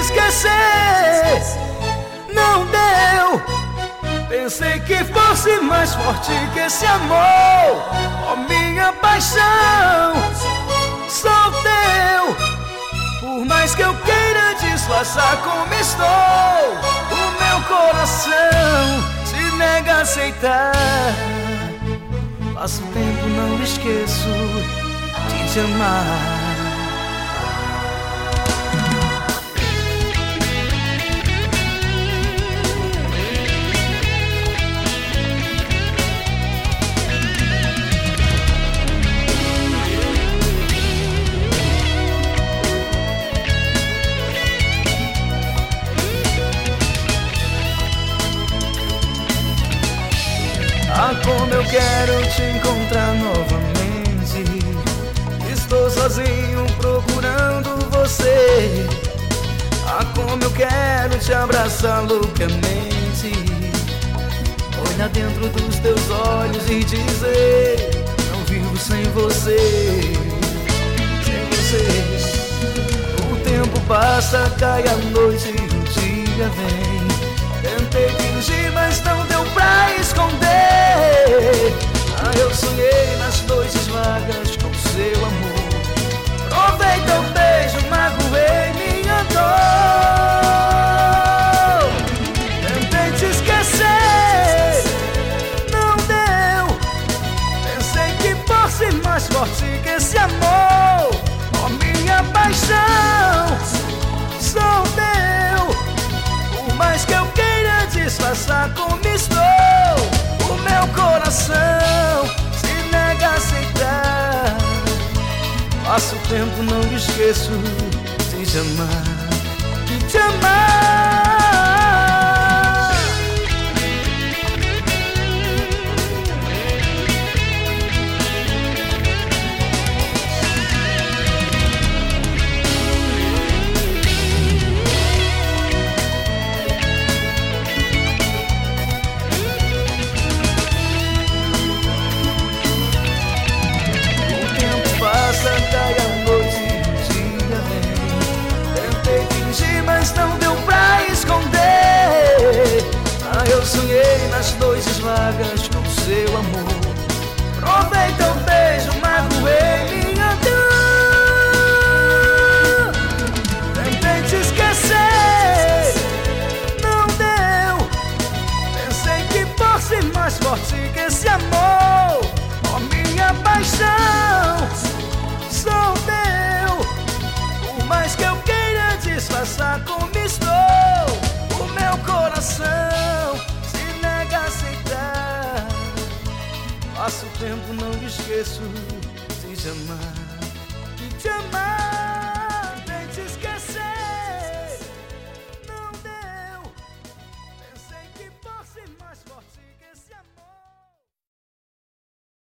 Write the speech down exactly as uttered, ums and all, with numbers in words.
esquecer, não deu. Pensei que fosse mais forte que esse amor. Oh, minha paixão, sou teu. Por mais que eu queira disfarçar como estou, o meu coração se nega a aceitar. Passo tempo, não esqueço de te amar. Ah, como eu quero te encontrar novamente. Estou sozinho procurando você. Ah, como eu quero te abraçar loucamente. Olhar dentro dos teus olhos e dizer: não vivo sem você. Sem você. O tempo passa, cai a noite e o dia vem. Tentei fingir, mas não deu pra esconder. Ah, eu sonhei nas noites vagas com seu amor. Provei teu beijo, magoei minha dor. Tentei te esquecer, não deu. Pensei que fosse mais forte que esse amor. Oh, minha paixão, sou teu. Por mais que eu queira disfarçar como estou, o meu coração se nega a aceitar. Passo o tempo, não esqueço de te amar, de te amar. Cai a noite e o dia vem. Tentei fingir, mas não deu pra esconder. Ah, eu sonhei nas noites vagas com seu amor. Provei teu beijo, magoei minha dor. Tentei te esquecer, não deu. Pensei que fosse mais forte que esse amor. Oh, minha paixão, sou teu. Por mais que eu queira disfarçar como estou, o meu coração se nega a aceitar. Passo o tempo, não esqueço de te amar.